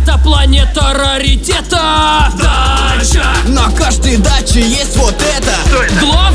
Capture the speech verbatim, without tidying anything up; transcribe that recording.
Это планета раритета. Дача. На каждой даче есть вот это. Главное